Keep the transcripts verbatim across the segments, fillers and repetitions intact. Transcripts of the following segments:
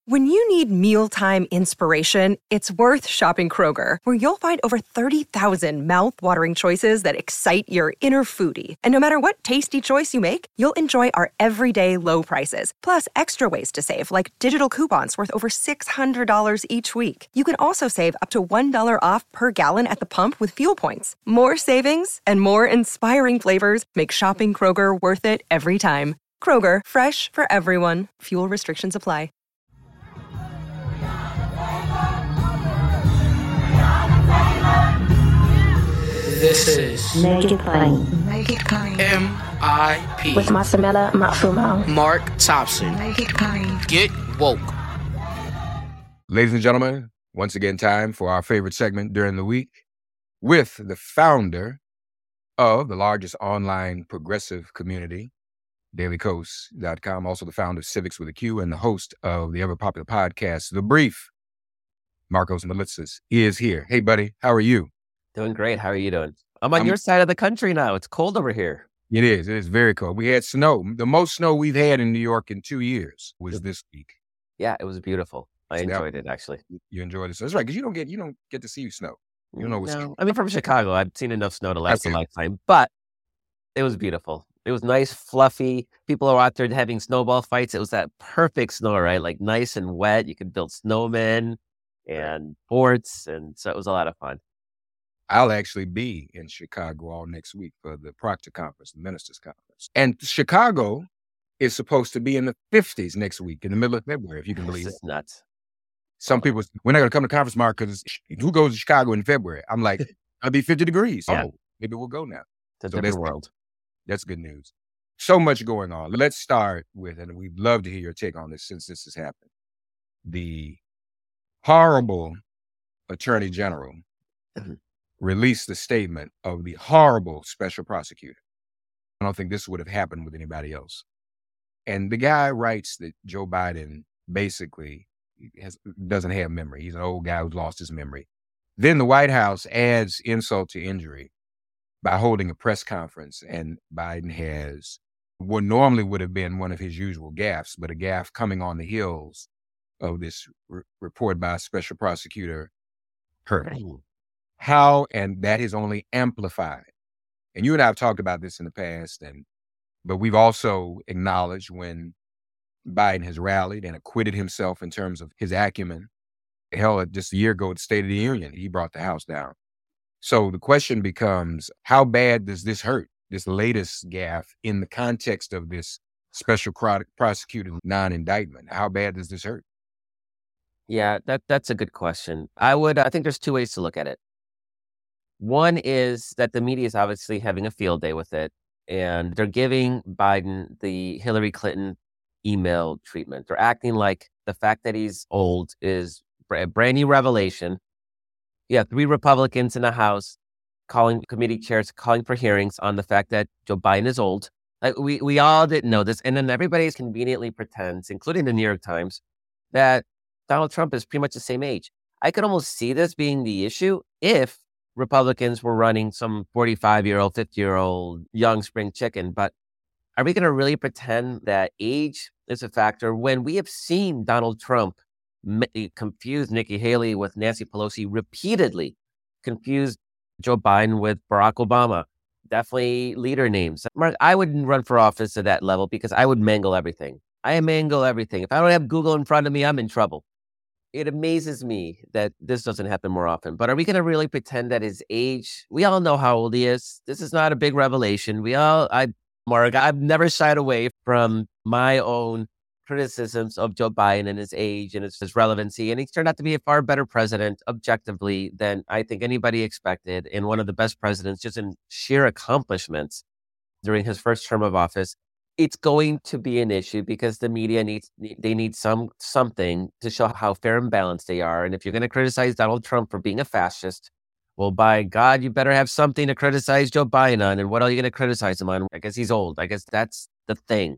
When you need mealtime inspiration, it's worth shopping Kroger, where you'll find over thirty thousand mouth-watering choices that excite your inner foodie. And no matter what tasty choice you make, you'll enjoy our everyday low prices, plus extra ways to save, like digital coupons worth over six hundred dollars each week. You can also save up to one dollar off per gallon at the pump with fuel points. More savings and more inspiring flavors make shopping Kroger worth it every time. Kroger, fresh for everyone. Fuel restrictions apply. This is Make It Plain. Make It Plain. M I P With Masamela Matfumo. Mark Thompson. Make It Plain. Get woke. Ladies and gentlemen, once again, time for our favorite segment during the week with the founder of the largest online progressive community, daily kos dot com, also the founder of Civics with a Q and the host of the ever-popular podcast, The Brief. Markos Moulitsas is here. Hey, buddy, how are you? Doing great. How are you doing? I'm on I'm- your side of the country now. It's cold over here. It is. It is very cold. We had snow. The most snow we've had in New York in two years was this week. Yeah, it was beautiful. I So that- enjoyed it, actually. You enjoyed it. So that's right, because you don't get you don't get to see snow. You don't know what's No, I mean, from Chicago, I've seen enough snow to last a Okay. lifetime, but it was beautiful. It was nice, fluffy. People are out there having snowball fights. It was that perfect snow, right? Like nice and wet. You could build snowmen and forts, and so it was a lot of fun. I'll actually be in Chicago all next week for the Proctor Conference, the Ministers Conference. And Chicago is supposed to be in the fifties next week, in the middle of February, if you can This believe it. is nuts. Some people, we're not going to come to conference, Mark, because who goes to Chicago in February? I'm like, I'll be fifty degrees. Yeah. Oh, maybe we'll go now. It's a So different that's- world. That's good news. So much going on. Let's start with, and we'd love to hear your take on this since this has happened. The horrible Attorney General Mhm. released the statement of the horrible special prosecutor. I don't think this would have happened with anybody else. And the guy writes that Joe Biden basically has, doesn't have memory. He's an old guy who's lost his memory. Then the White House adds insult to injury by holding a press conference, and Biden has what normally would have been one of his usual gaffes, but a gaffe coming on the heels of this r- report by Special Prosecutor Hurt. How, and that is only amplified. And you and I have talked about this in the past, and but we've also acknowledged when Biden has rallied and acquitted himself in terms of his acumen. Hell, just a year ago at the State of the Union, he brought the House down. So the question becomes, how bad does this hurt, this latest gaffe, in the context of this special pro- prosecutor non-indictment? How bad does this hurt? Yeah, that that's a good question. I would, I think there's two ways to look at it. One is that the media is obviously having a field day with it, and they're giving Biden the Hillary Clinton email treatment. They're acting like the fact that he's old is a brand new revelation. Yeah, three Republicans in the House calling committee chairs, calling for hearings on the fact that Joe Biden is old. Like we we all didn't know this, and then everybody conveniently pretends, including the New York Times, that Donald Trump is pretty much the same age. I could almost see this being the issue if Republicans were running some forty-five-year-old, fifty-year-old young spring chicken. But are we going to really pretend that age is a factor when we have seen Donald Trump m- confuse Nikki Haley with Nancy Pelosi repeatedly, confuse Joe Biden with Barack Obama? Definitely leader names. Mark, I wouldn't run for office at that level because I would mangle everything. I mangle everything. If I don't have Google in front of me, I'm in trouble. It amazes me that this doesn't happen more often. But are we going to really pretend that his age, we all know how old he is. This is not a big revelation. We all, I, Mark, I've never shied away from my own criticisms of Joe Biden and his age and his, his relevancy. And he's turned out to be a far better president objectively than I think anybody expected, and one of the best presidents just in sheer accomplishments during his first term of office. It's going to be an issue because the media needs, they need some something to show how fair and balanced they are. And if you're going to criticize Donald Trump for being a fascist, well, by God, you better have something to criticize Joe Biden on. And what are you going to criticize him on? I guess he's old. I guess that's the thing.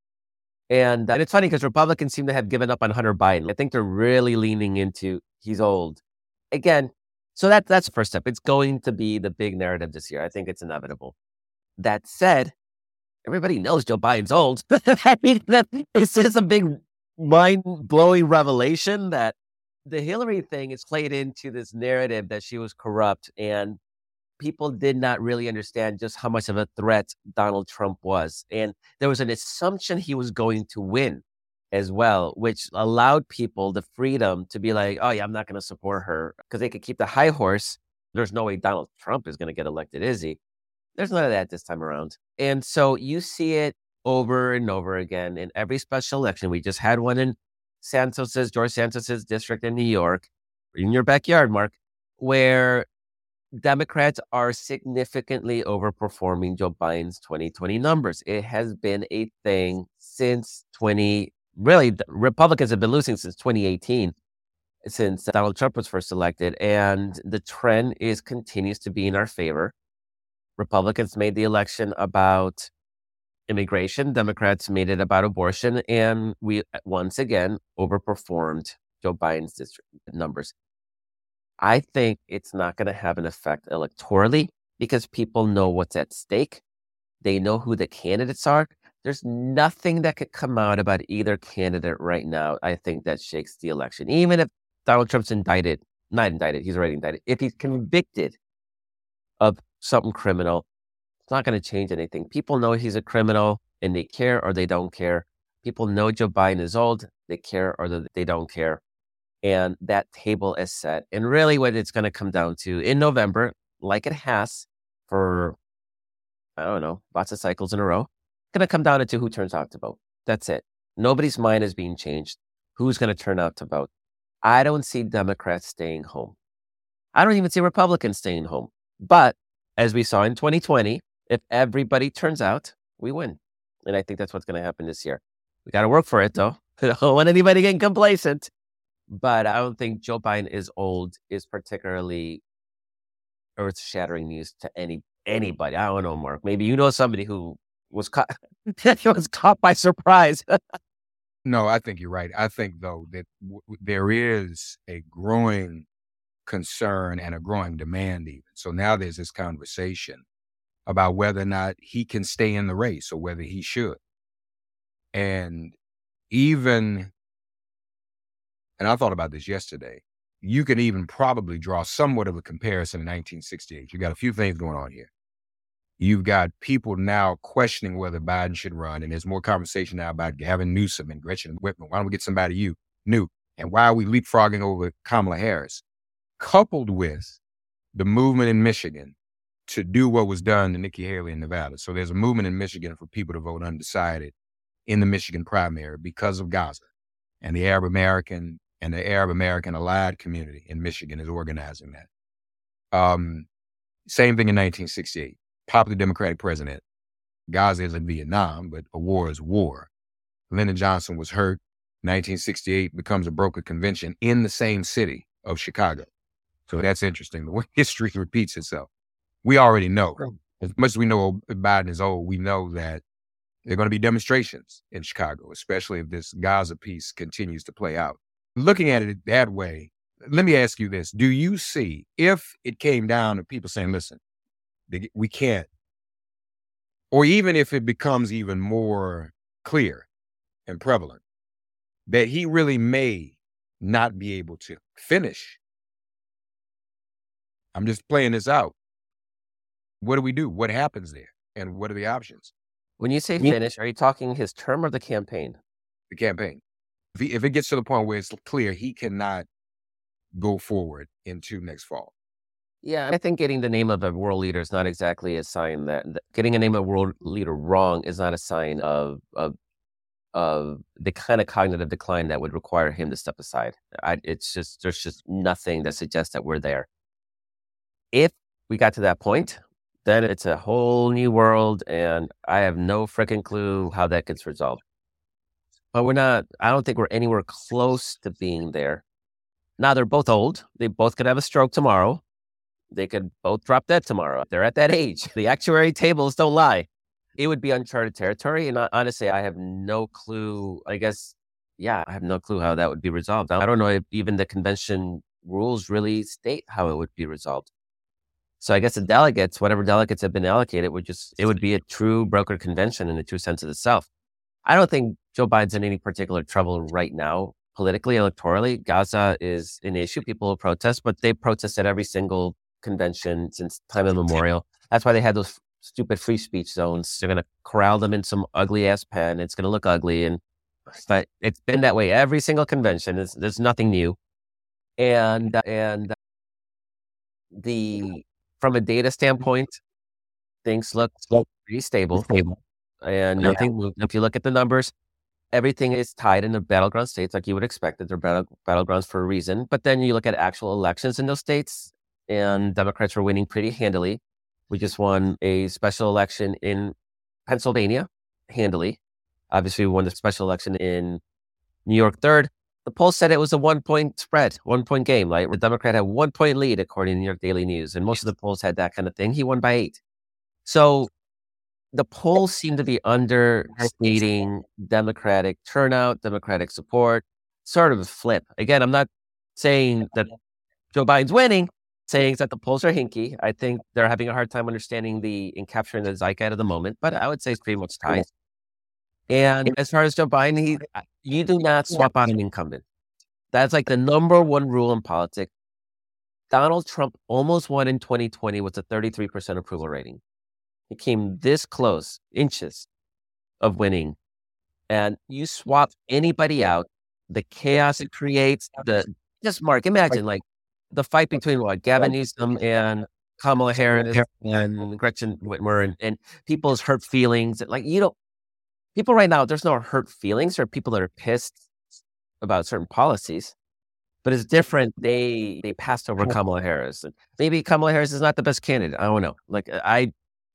And, and it's funny because Republicans seem to have given up on Hunter Biden. I think they're really leaning into he's old. Again, so that that's the first step. It's going to be the big narrative this year. I think it's inevitable. That said, everybody knows Joe Biden's old. I mean, that, it's just a big mind-blowing revelation that the Hillary thing is played into this narrative that she was corrupt, and people did not really understand just how much of a threat Donald Trump was. And there was an assumption he was going to win as well, which allowed people the freedom to be like, oh yeah, I'm not going to support her, because they could keep the high horse. There's no way Donald Trump is going to get elected, is he? There's none of that this time around. And so you see it over and over again in every special election. We just had one in Santos's, George Santos's district in New York, in your backyard, Mark, where Democrats are significantly overperforming Joe Biden's twenty twenty numbers. It has been a thing since twenty, really, Republicans have been losing since twenty eighteen, since Donald Trump was first elected. And the trend is continues to be in our favor. Republicans made the election about immigration. Democrats made it about abortion. And we once again overperformed Joe Biden's district numbers. I think it's not going to have an effect electorally because people know what's at stake. They know who the candidates are. There's nothing that could come out about either candidate right now, I think, that shakes the election. Even if Donald Trump's indicted, not indicted, he's already indicted. If he's convicted of something criminal, it's not going to change anything. People know he's a criminal and they care or they don't care. People know Joe Biden is old, they care or they don't care. And that table is set. And really what it's going to come down to in November, like it has for, I don't know, lots of cycles in a row, it's going to come down to who turns out to vote. That's it. Nobody's mind is being changed. Who's going to turn out to vote? I don't see Democrats staying home. I don't even see Republicans staying home. But as we saw in twenty twenty, if everybody turns out, we win. And I think that's what's going to happen this year. We got to work for it, though. I don't want anybody getting complacent. But I don't think Joe Biden is old is particularly earth-shattering news to any anybody. I don't know, Mark. Maybe you know somebody who was caught was caught by surprise. No, I think you're right. I think, though, that w- there is a growing concern and a growing demand even. So now there's this conversation about whether or not he can stay in the race or whether he should. And even, and I thought about this yesterday, you can even probably draw somewhat of a comparison in nineteen sixty-eight. You got a few things going on here. You've got people now questioning whether Biden should run, and there's more conversation now about Gavin Newsom and Gretchen Whitmer. Why don't we get somebody you new? And why are we leapfrogging over Kamala Harris? Coupled with the movement in Michigan to do what was done to Nikki Haley in Nevada. So there's a movement in Michigan for people to vote undecided in the Michigan primary because of Gaza. And the Arab American and the Arab American Allied community in Michigan is organizing that. Um, same thing in nineteen sixty-eight. Popular Democratic president. Gaza isn't Vietnam, but a war is war. Lyndon Johnson was hurt. nineteen sixty-eight becomes a brokered convention in the same city of Chicago. So that's interesting. The way history repeats itself. We already know, as much as we know Biden is old, we know that there are going to be demonstrations in Chicago, especially if this Gaza piece continues to play out. Looking at it that way, let me ask you this. Do you see, if it came down to people saying, listen, we can't, or even if it becomes even more clear and prevalent, that he really may not be able to finish? I'm just playing this out. What do we do? What happens there? And what are the options? When you say finish, are you talking his term or the campaign? The campaign. If, he, if it gets to the point where it's clear he cannot go forward into next fall. Yeah, I think getting the name of a world leader is not exactly a sign that, that getting a name of a world leader wrong is not a sign of of of the kind of cognitive decline that would require him to step aside. I, it's just there's just nothing that suggests that we're there. If we got to that point, then it's a whole new world, and I have no freaking clue how that gets resolved. But we're not. I don't think we're anywhere close to being there. Now they're both old. They both could have a stroke tomorrow. They could both drop dead tomorrow. They're at that age. The actuary tables don't lie. It would be uncharted territory. And honestly, I have no clue. I guess, yeah, I have no clue how that would be resolved. I don't know if even the convention rules really state how it would be resolved. So I guess the delegates, whatever delegates have been allocated, would just, it would be a true brokered convention in the true sense of itself. I don't think Joe Biden's in any particular trouble right now, politically, electorally. Gaza is an issue. People will protest, but they protest at every single convention since time immemorial. That's why they had those stupid free speech zones. They're going to corral them in some ugly ass pen. It's going to look ugly. And, but it's been that way every single convention. It's, there's nothing new. And, and the, from a data standpoint, things look pretty stable. stable. And Yeah. nothing moved. If you look at the numbers, everything is tied in the battleground states like you would expect that they're battle, battlegrounds for a reason. But then you look at actual elections in those states, and Democrats were winning pretty handily. We just won a special election in Pennsylvania handily. Obviously, we won the special election in New York third. The poll said it was a one-point spread, one-point game. Like the Democrat had one-point lead according to New York Daily News, and most of the polls had that kind of thing. He won by eight. So the polls seem to be understating Democratic turnout, Democratic support, sort of a flip. Again, I'm not saying that Joe Biden's winning, saying that the polls are hinky. I think they're having a hard time understanding the and capturing the zeitgeist of the moment, but I would say it's pretty much tied. And as far as Joe Biden, he, you do not swap out an incumbent. That's like the number one rule in politics. Donald Trump almost won in twenty twenty with a thirty-three percent approval rating. He came this close, inches of winning. And you swap anybody out, the chaos it creates, the just Mark, imagine like the fight between what, Gavin Newsom and Kamala Harris and Gretchen Whitmer and, and people's hurt feelings. Like, you know, people right now, there's no hurt feelings. There are people that are pissed about certain policies, but it's different. They they passed over Kamala Harris. And maybe Kamala Harris is not the best candidate. I don't know. Like I,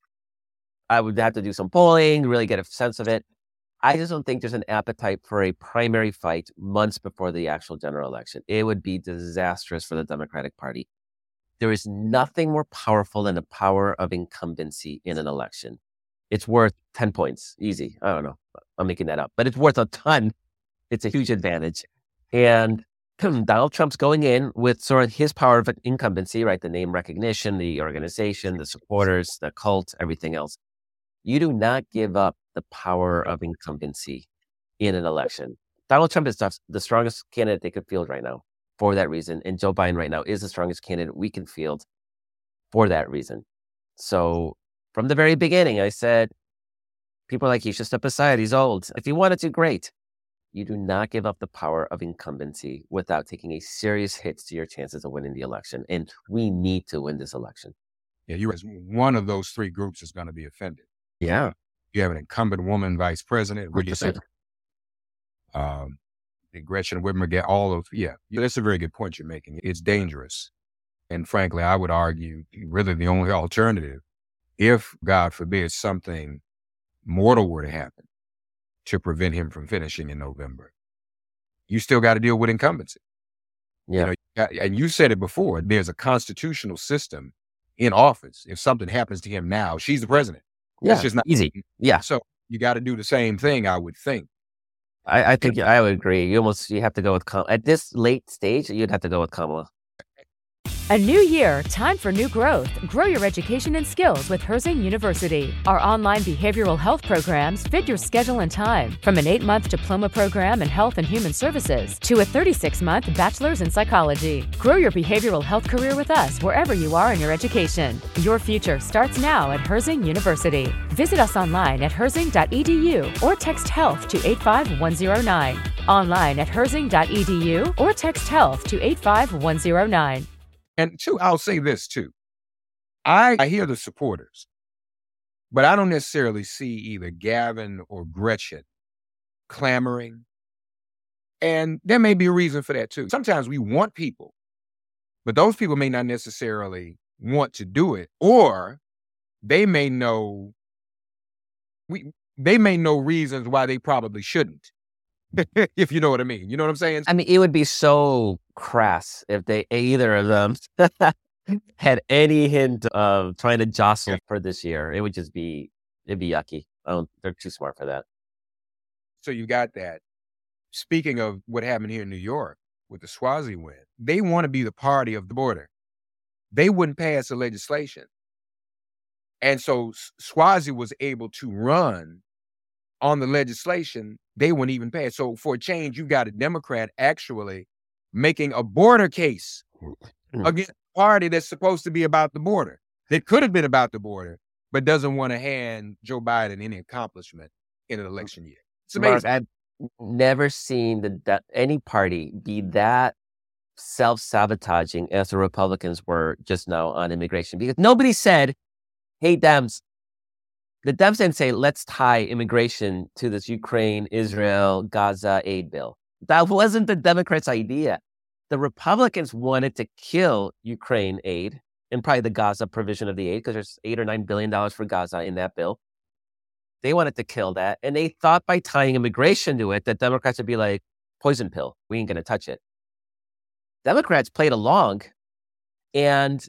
I would have to do some polling to really get a sense of it. I just don't think there's an appetite for a primary fight months before the actual general election. It would be disastrous for the Democratic Party. There is nothing more powerful than the power of incumbency in an election. It's worth ten points, easy. I don't know. I'm making that up, but it's worth a ton. It's a huge advantage. And Donald Trump's going in with sort of his power of incumbency, right? The name recognition, the organization, the supporters, the cult, everything else. You do not give up the power of incumbency in an election. Donald Trump is the strongest candidate they could field right now for that reason. And Joe Biden right now is the strongest candidate we can field for that reason. So from the very beginning, I said, people are like, he should step aside. He's old. If he wanted to, great. You do not give up the power of incumbency without taking a serious hit to your chances of winning the election. And we need to win this election. Yeah, you're one of those three groups is going to be offended. Yeah. You have an incumbent woman vice president. What do you say? Um, Gretchen Whitmer get all of, yeah, that's a very good point you're making. It's dangerous. And frankly, I would argue really the only alternative, if God forbid something mortal were to happen to prevent him from finishing in November, you still got to deal with incumbency. Yeah. You know, you got- and you said it before, there's a constitutional system in office. If something happens to him now, she's the president. Yeah. It's just not easy. Yeah. So you got to do the same thing, I would think. I, I think I would agree. You almost, you have to go with Kamala. At this late stage, you'd have to go with Kamala. A new year, time for new growth. Grow your education and skills with Herzing University. Our online behavioral health programs fit your schedule and time. From an eight-month diploma program in health and human services to a thirty-six month bachelor's in psychology. Grow your behavioral health career with us wherever you are in your education. Your future starts now at Herzing University. Visit us online at herzing dot e d u or text health to eight five one zero nine. Online at herzing dot e d u or text health to eight five one zero nine. And two, I'll say this too. I, I hear the supporters, but I don't necessarily see either Gavin or Gretchen clamoring. And there may be a reason for that too. Sometimes we want people, but those people may not necessarily want to do it, or they may know we they may know reasons why they probably shouldn't. If you know what I mean. You know what I'm saying? I mean, it would be so crass if they either of them had any hint of trying to jostle for this year. It would just be, it'd be yucky. I don't, they're too smart for that. So you got that. Speaking of what happened here in New York with the Swazi win, they want to be the party of the border. They wouldn't pass the legislation. And so Swazi was able to run on the legislation, they wouldn't even pass. So for a change, you got a Democrat actually making a border case Mm. against a party that's supposed to be about the border, that could have been about the border, but doesn't want to hand Joe Biden any accomplishment in an election year. It's Mark, amazing. I've never seen the, that any party be that self-sabotaging as the Republicans were just now on immigration, because nobody said, hey, Dems, the Dems didn't say, let's tie immigration to this Ukraine, Israel, Gaza aid bill. That wasn't the Democrats' idea. The Republicans wanted to kill Ukraine aid and probably the Gaza provision of the aid, because there's eight or nine billion dollars for Gaza in that bill. They wanted to kill that. And they thought by tying immigration to it, that Democrats would be like, poison pill. We ain't going to touch it. Democrats played along, and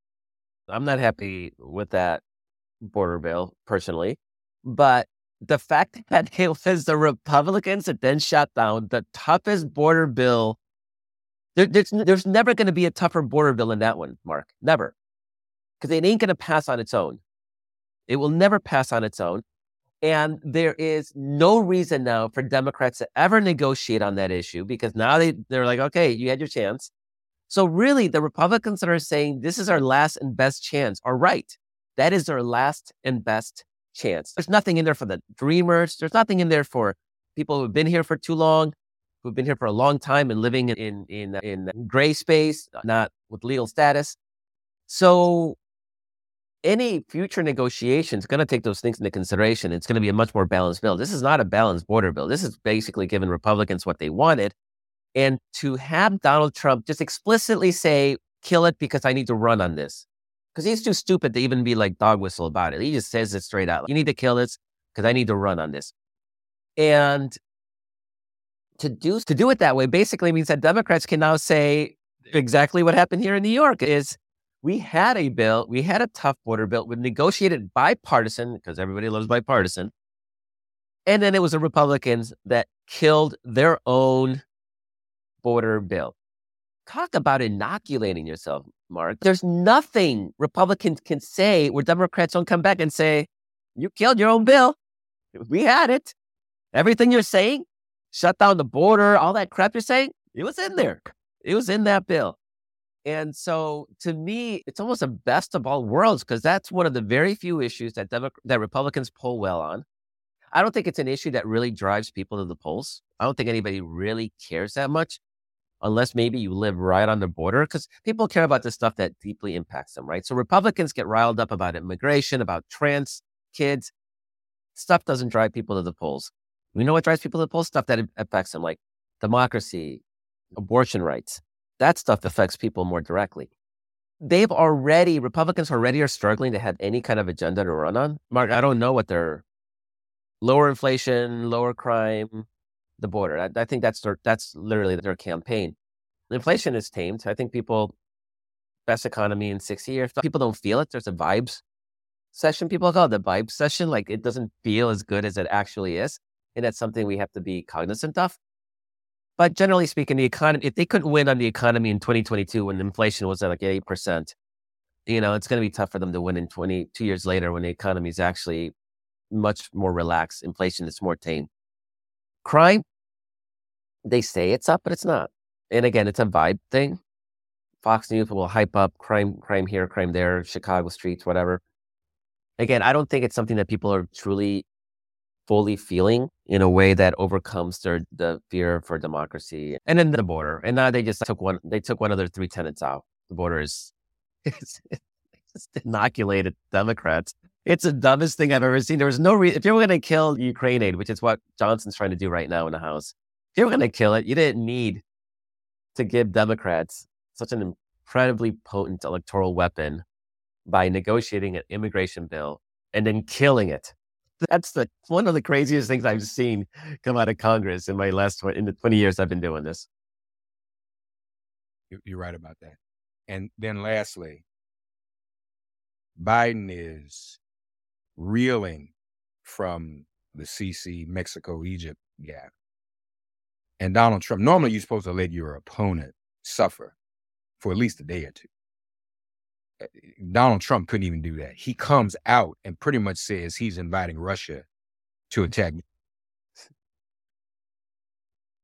I'm not happy with that border bill personally. But the fact that it was the Republicans that then shot down the toughest border bill, there, there's, there's never going to be a tougher border bill than that one, Mark. Never. Because it ain't going to pass on its own. It will never pass on its own. And there is no reason now for Democrats to ever negotiate on that issue, because now they, they're like, okay, you had your chance. So really, the Republicans that are saying this is our last and best chance are right. That is our last and best chance. There's nothing in there for the dreamers. There's nothing in there for people who've been here for too long, who've been here for a long time and living in, in, in gray space, not with legal status. So any future negotiation is going to take those things into consideration. It's going to be a much more balanced bill. This is not a balanced border bill. This is basically giving Republicans what they wanted. And to have Donald Trump just explicitly say, kill it because I need to run on this. Because he's too stupid to even be like dog whistle about it. He just says it straight out. You need to kill this because I need to run on this. And to do, to do it that way basically means that Democrats can now say exactly what happened here in New York is, we had a bill, we had a tough border bill, we negotiated bipartisan, because everybody loves bipartisan. And then it was the Republicans that killed their own border bill. Talk about inoculating yourself, Mark. There's nothing Republicans can say where Democrats don't come back and say, you killed your own bill. We had it. Everything you're saying, shut down the border, all that crap you're saying, it was in there. It was in that bill. And so to me, it's almost a best of all worlds, because that's one of the very few issues that Demo- that Republicans poll well on. I don't think it's an issue that really drives people to the polls. I don't think anybody really cares that much, unless maybe you live right on the border, because people care about the stuff that deeply impacts them, right? So Republicans get riled up about immigration, about trans kids. Stuff doesn't drive people to the polls. We know what drives people to the polls? Stuff that affects them, like democracy, abortion rights. That stuff affects people more directly. They've already, Republicans already are struggling to have any kind of agenda to run on. Mark, I don't know what their lower inflation, lower crime, the border. I, I think that's their, that's literally their campaign. Inflation is tamed. I think people, best economy in sixty years, people don't feel it. There's a vibes session. People call it the vibes session. Like it doesn't feel as good as it actually is. And that's something we have to be cognizant of. But generally speaking, the economy, if they couldn't win on the economy in twenty twenty-two when inflation was at like eight percent, you know, it's going to be tough for them to win in twenty-two years later when the economy is actually much more relaxed. Inflation is more tame. Crime, they say it's up, but it's not. And again, it's a vibe thing. Fox News will hype up crime, crime here, crime there, Chicago streets, whatever. Again, I don't think it's something that people are truly fully feeling in a way that overcomes their the fear for democracy. And then the border. And now they just took one, they took one of their three tenets out. The border is it's, it's inoculated Democrats. It's the dumbest thing I've ever seen. There was no reason, if you were going to kill Ukraine aid, which is what Johnson's trying to do right now in the House, if you were going to kill it, you didn't need to give Democrats such an incredibly potent electoral weapon by negotiating an immigration bill and then killing it. That's the one of the craziest things I've seen come out of Congress in my last in the twenty years I've been doing this. You're right about that. And then lastly, Biden is reeling from the C C Mexico Egypt gap. And Donald Trump, normally you're supposed to let your opponent suffer for at least a day or two. Donald Trump couldn't even do that. He comes out and pretty much says he's inviting Russia to attack.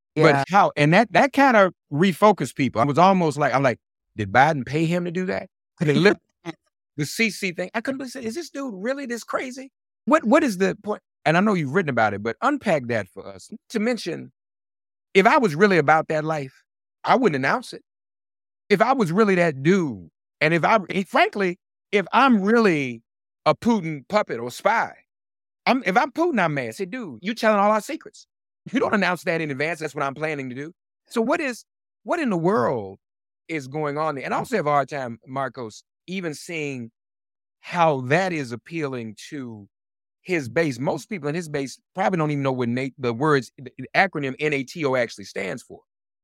But Yeah. how, and that, that kind of refocused people. I was almost like, I'm like, did Biden pay him to do that? They look the C C thing. I couldn't believe, is this dude really this crazy? What, what is the point? And I know you've written about it, but unpack that for us. To mention, if I was really about that life, I wouldn't announce it. If I was really that dude, and if I, frankly, if I'm really a Putin puppet or spy, I'm, if I'm Putin, I'm mad. Say, dude, you telling all our secrets. You don't announce that in advance. That's what I'm planning to do. So what is, what in the world is going on there? And I also have a hard time, Marcos, even seeing how that is appealing to his base. Most people in his base probably don't even know what Na- the words, the acronym NATO actually stands for.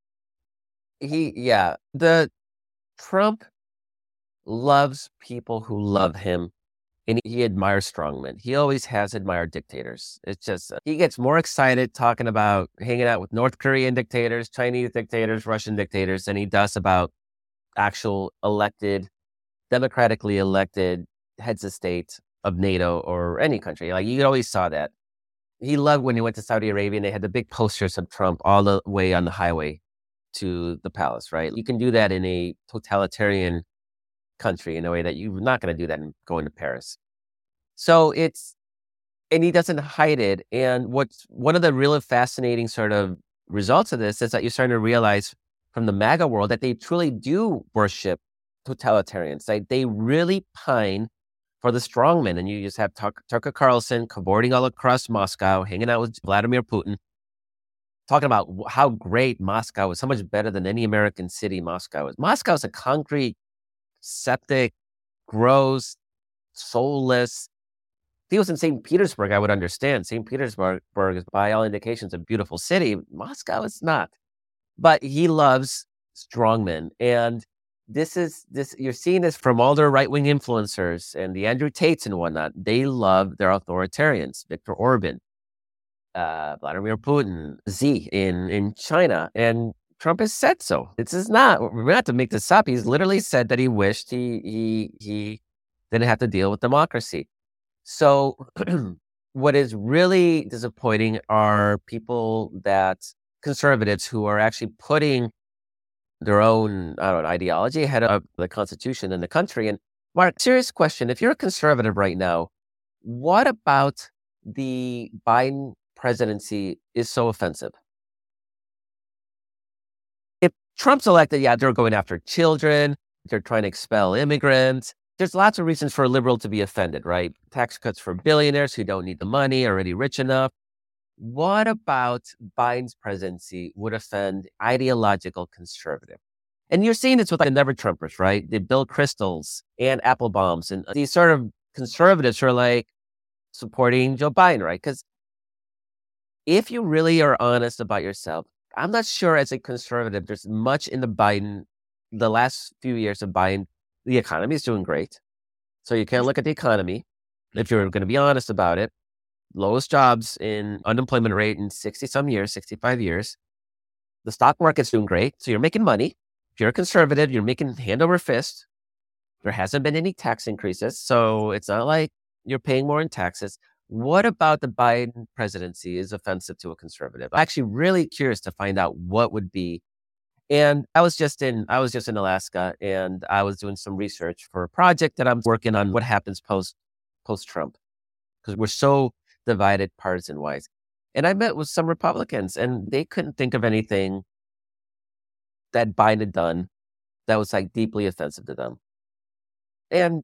He, yeah, the Trump loves people who love him, and he admires strongmen. He always has admired dictators. It's just, uh, he gets more excited talking about hanging out with North Korean dictators, Chinese dictators, Russian dictators than he does about actual elected, democratically elected heads of state of NATO or any country. Like, you always saw that. He loved when he went to Saudi Arabia and they had the big posters of Trump all the way on the highway to the palace, right? You can do that in a totalitarian country in a way that you're not going to do that in going to Paris. So it's, and he doesn't hide it. And what's one of the really fascinating sort of results of this is that you're starting to realize from the MAGA world that they truly do worship totalitarians. Like, they really pine for the strongmen. And you just have Tuck- Tucker Carlson cavorting all across Moscow, hanging out with Vladimir Putin, talking about how great Moscow is, how much better than any American city Moscow is. Moscow is a concrete, septic, gross, soulless. If he was in Saint Petersburg, I would understand. Saint Petersburg is, by all indications, a beautiful city. Moscow is not. But he loves strongmen. And this is, this you're seeing this from all their right-wing influencers and the Andrew Tates and whatnot. They love their authoritarians. Viktor Orban, uh, Vladimir Putin, Xi in, in China. And Trump has said so. This is not, we're not to make this up. He's literally said that he wished he he he didn't have to deal with democracy. So what is really disappointing are people that, conservatives who are actually putting their own, I don't know, ideology ahead of the Constitution and the country. And Mark, serious question. If you're a conservative right now, what about the Biden presidency is so offensive? If Trump's elected, yeah, they're going after children. They're trying to expel immigrants. There's lots of reasons for a liberal to be offended, right? Tax cuts for billionaires who don't need the money, already rich enough. What about Biden's presidency would offend ideological conservative? And you're seeing this with like the Never Trumpers, right? The Bill Kristols and Applebaums and these sort of conservatives who are like supporting Joe Biden, right? Because if you really are honest about yourself, I'm not sure as a conservative, there's much in the Biden, the last few years of Biden. The economy is doing great. So you can't look at the economy if you're going to be honest about it. Lowest jobs in unemployment rate in sixty some years, sixty-five years. The stock market's doing great. So you're making money. If you're a conservative, you're making hand over fist. There hasn't been any tax increases. So it's not like you're paying more in taxes. What about the Biden presidency is offensive to a conservative? I'm actually really curious to find out what would be. And I was just in, I was just in Alaska, and I was doing some research for a project that I'm working on. What happens post, post Trump? Because we're so divided partisan wise. And I met with some Republicans, and they couldn't think of anything that Biden had done that was like deeply offensive to them. And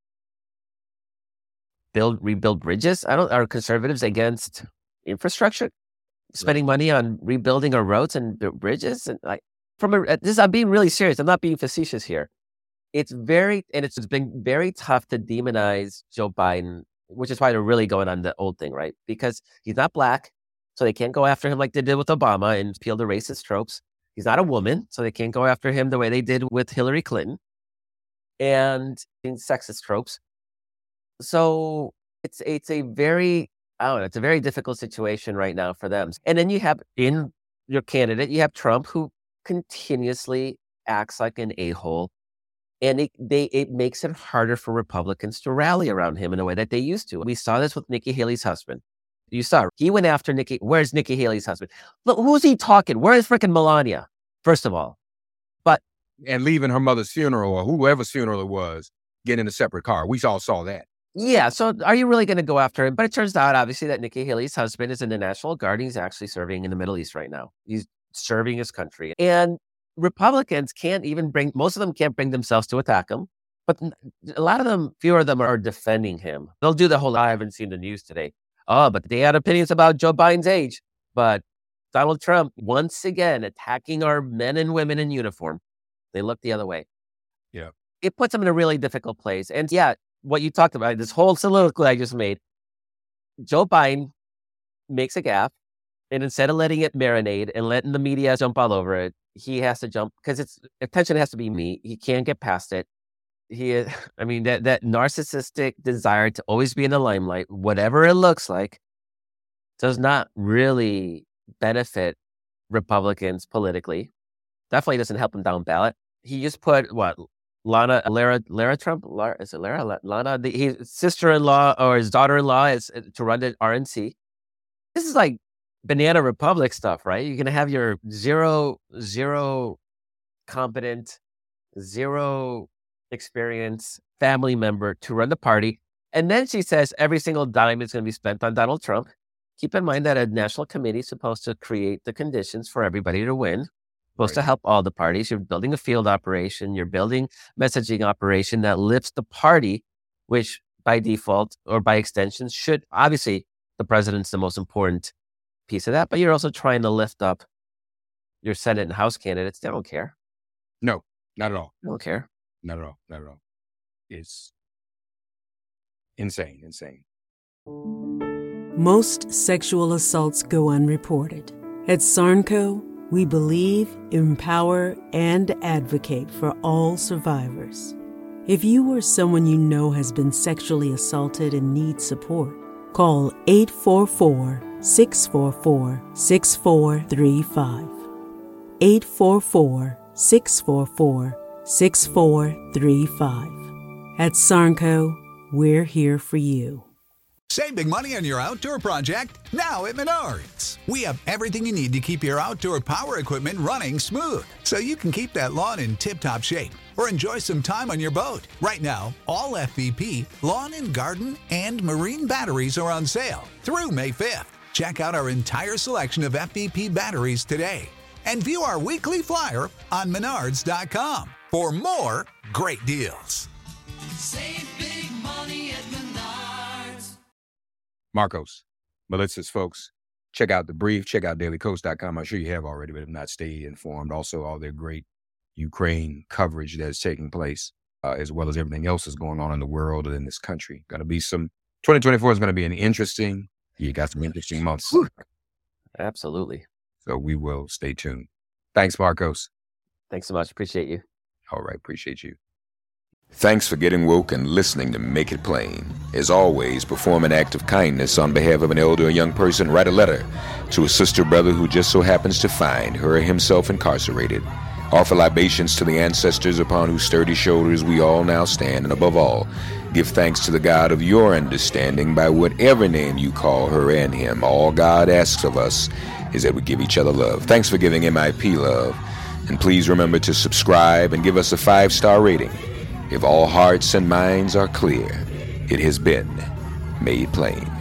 build, rebuild bridges. I don't, are conservatives against infrastructure, spending money on rebuilding our roads and bridges? And like, from a, this, I'm being really serious. I'm not being facetious here. It's very, and it's been very tough to demonize Joe Biden, which is why they're really going on the old thing, right? Because he's not black, so they can't go after him like they did with Obama and peel the racist tropes. He's not a woman, so they can't go after him the way they did with Hillary Clinton and sexist tropes. So it's it's a very, I don't know, it's a very difficult situation right now for them. And then you have in your candidate, you have Trump, who continuously acts like an a-hole. And it, they, it makes it harder for Republicans to rally around him in a way that they used to. We saw this with Nikki Haley's husband. You saw, he went after Nikki. Where's Nikki Haley's husband? Look, who's he talking? Where's freaking Melania, first of all? But And leaving her mother's funeral or whoever's funeral it was, getting in a separate car. We all saw that. yeah, so are you really going to go after him? But it turns out, obviously, that Nikki Haley's husband is in the National Guard. And he's actually serving in the Middle East right now. He's serving his country. And Republicans can't even bring, most of them can't bring themselves to attack him. But a lot of them, fewer of them are defending him. They'll do the whole, I haven't seen the news today. Oh, but they had opinions about Joe Biden's age. But Donald Trump, once again, attacking our men and women in uniform. They look the other way. Yeah. It puts them in a really difficult place. And yeah, what you talked about, this whole soliloquy I just made, Joe Biden makes a gaffe, and instead of letting it marinate and letting the media jump all over it, he has to jump because it's attention has to be me. He can't get past it. He, I mean, that that narcissistic desire to always be in the limelight, whatever it looks like, does not really benefit Republicans politically. Definitely doesn't help him down ballot. He just put what Lana, Lara, Lara Trump, Lara, is it Lara, Lana, the, his sister-in-law or his daughter-in-law is to run the R N C. This is like banana republic stuff, right? You're gonna have your zero, zero competent, zero experience family member to run the party, and then she says every single dime is going to be spent on Donald Trump. Keep in mind that a national committee is supposed to create the conditions for everybody to win. Supposed right. to help all the parties. You're building a field operation. You're building messaging operation that lifts the party, which by default or by extension should, obviously, the president's the most important piece of that, but you're also trying to lift up your Senate and House candidates. They don't care. No, not at all. They don't care. Not at all. Not at all. It's insane, insane. Most sexual assaults go unreported. At Sarnco, we believe, empower, and advocate for all survivors. If you or someone you know has been sexually assaulted and needs support, call eight four four, six four four, six four three five. eight four four, six four four, six four three five. At Sarnco, we're here for you. Save big money on your outdoor project now at Menards. We have everything you need to keep your outdoor power equipment running smooth so you can keep that lawn in tip-top shape or enjoy some time on your boat. Right now, all F V P, lawn and garden, and marine batteries are on sale through May fifth. Check out our entire selection of F V P batteries today and view our weekly flyer on menards dot com for more great deals. Save big money at Menards. Marcos, Melissa's folks, check out The Brief, check out daily coast dot com. I'm sure you have already, but if not, stay informed. Also, all their great Ukraine coverage that's taking place, uh, as well as everything else that's going on in the world and in this country. Going to be some, twenty twenty-four is going to be an interesting, you got some interesting months. Absolutely. So we will stay tuned. Thanks, Marcos. Thanks so much. Appreciate you. All right. Appreciate you. Thanks for getting woke and listening to Make It Plain. As always, perform an act of kindness on behalf of an elder or young person. Write a letter to a sister brother who just so happens to find her or himself incarcerated. Offer libations to the ancestors upon whose sturdy shoulders we all now stand. And above all, give thanks to the God of your understanding by whatever name you call her and him. All God asks of us is that we give each other love. Thanks for giving M I P love. And please remember to subscribe and give us a five-star rating. If all hearts and minds are clear, it has been made plain.